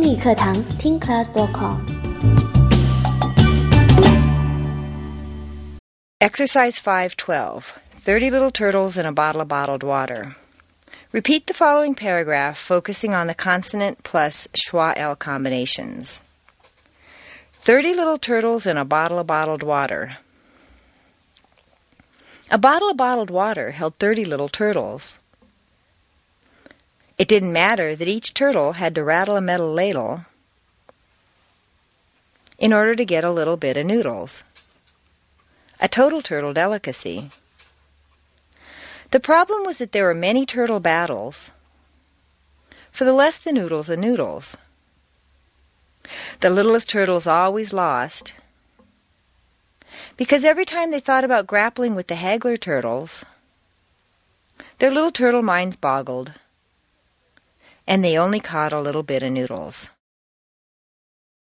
英语课堂听 class.com。 Exercise 512, 30 little turtles in a bottle of bottled water. Repeat the following paragraph, focusing on the consonant plus schwa-l combinations. 30 little turtles in a bottle of bottled water. A bottle of bottled water held 30 little turtles. It didn't matter that each turtle had to rattle a metal ladle in order to get a little bit of noodles. A total turtle delicacy. The problem was that there were many turtle battles for the less the noodles of noodles. The littlest turtles always lost because every time they thought about grappling with the haggler turtles, their little turtle minds boggled, and they only caught a little bit of noodles.